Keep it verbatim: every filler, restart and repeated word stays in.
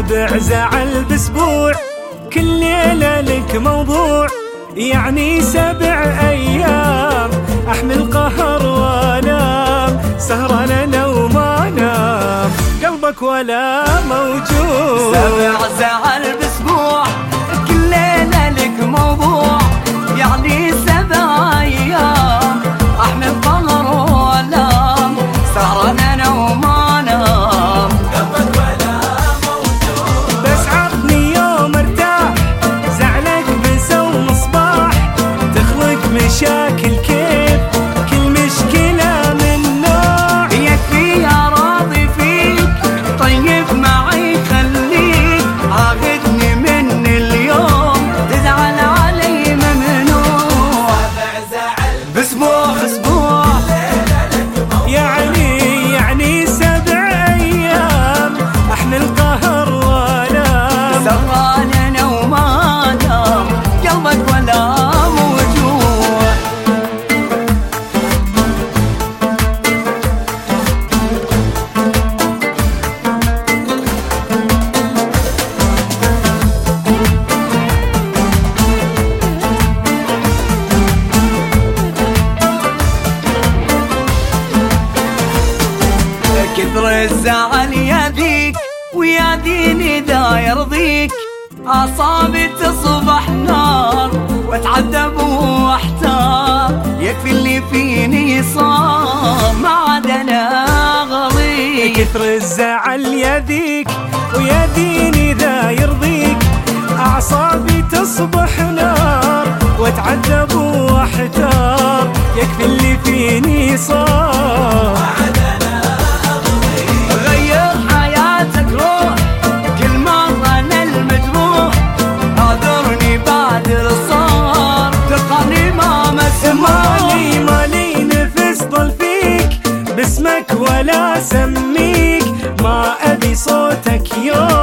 سابع زعل باسبوع، كل ليلة لك موضوع، يعني سبع أيام أحمل قهر وأنام، سهران أنا وما نام، قلبك ولا موجود. سابع زعل باسبوع، كل ليلة لك موضوع، يعني سبع أيام أحمل قهر وأنام، سهران أنا وما نام، قلبك ولا موجود. بس عطني يوم ارتاح، زعلك بسو مصباح، تخلق مشاكل كيف كل مشكلة من نوع. يكفي يا راضي فيك، طيب معي خليك، عاهدني من اليوم تزعل علي ممنوع. سابع زعل باسبوع اسبوع، يعني يعني سبع أيام أحمل قهر وأنام، سهران أنا وما نام، قلبك ولا موجوع. كثر الزعل ياذيك، ويا ديني إذا يرضيك، أعصابي تصبح نار، وأتعذب وأحتار، يكفي اللي فيني صار، ما عاد أنا غليك. كثر الزعل يذيك، ويا ديني ذا يرضيك، أعصابي تصبح نار، وأتعذب وأحتار، يكفي اللي فيني صار. غير حياتك روح، كل مرة أنا المجروح، اعذرني بعد صار، تلقاني ما مسموح. مالي مالي نفس ضل فيك، باسمك ولا سميك، ما أبي صوتك يوم